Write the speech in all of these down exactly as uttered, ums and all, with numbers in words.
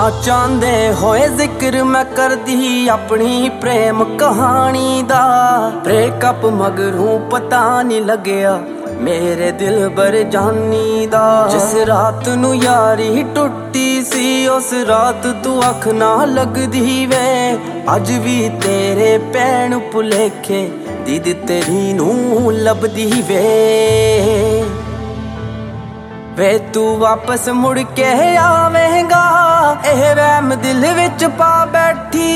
ना चाहते होए जिक्र मैं कर दी अपनी प्रेम कहानी दा। ब्रेकअप मगरों पता नहीं लगया मेरे दिल बर जानी दा। जिस रात नू यारी टुटी सी उस रात तू अख ना लगदी वे। अज भी तेरे पैण भुलेखे दीदी तेरी नू लभदी वे। वे तू वापस मुड़ के आवेगा एह वहम दिल विच पा बैठी।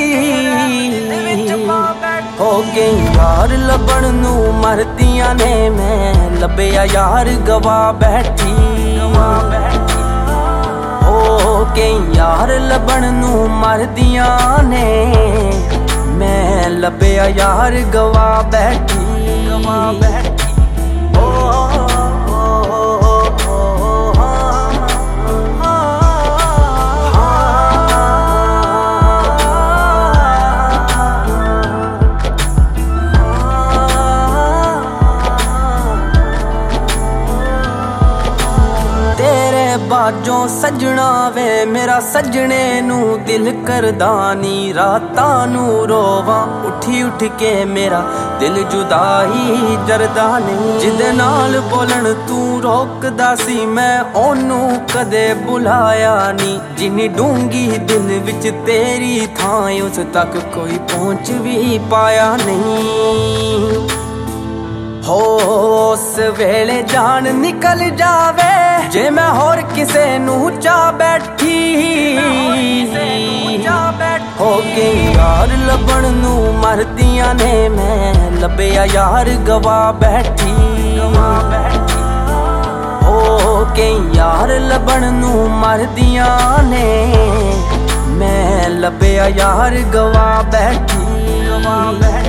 हो गई यार लभण नू मरदियां ने मैं लभया यार गवा बैठी। हो गई यार लभण नू मरदियां ने मैं लभया यार गवा बैठी। गवा बैठी बाजों सजना वे मेरा सजने नू दिल करदा नी। रातां नू रोवां उठी उठ के मेरा दिल जुदाई जरदा नहीं। जिदे नाल बोलन तू रोकदा सी मैं ओनू कदे बुलाया नी। जिन्नी डूंगी दिल विच तेरी थां उस तक कोई पहुंच भी पाया नहीं। हो उस वेले जान निकल जावे जे मैं होर किसे नू चा बैठी। हो गई यार लभण नू मरदियां ने मैं लभया यार गवा बैठी। हो गई यार लभण नू मरदियां ने मैं लभया यार गवा बैठी। गवा बैठी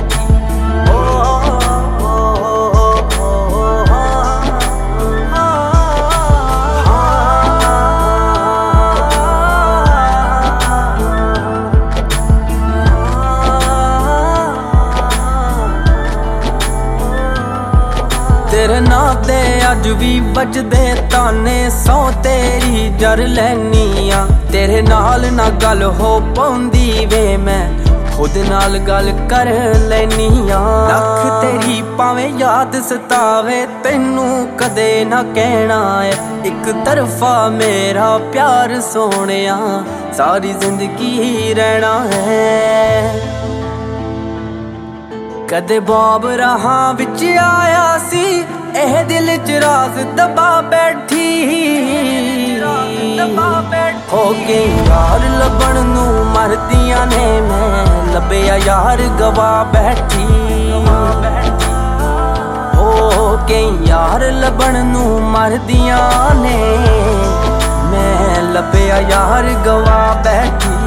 तेरे नां ते अज भी बजदे ताने सौ तेरी जर लैनिया। तेरे नाल ना गल हो पौंदी वे मैं खुद नाल गल कर लैनिया। लख तेरी भावें याद सतावे तेनू कदे ना कहना है एक तरफा मेरा प्यार सोनिया सारी जिंदगी रहना है। कदे बाब राहां विच आया सी एह दिल च राज दबा बैठी। हो गई यार लभण नू मरदियां ने मैं लभया यार गवा बैठी। हो गई यार लभण नू मरदियां ने मैं लभया यार गवा बैठी।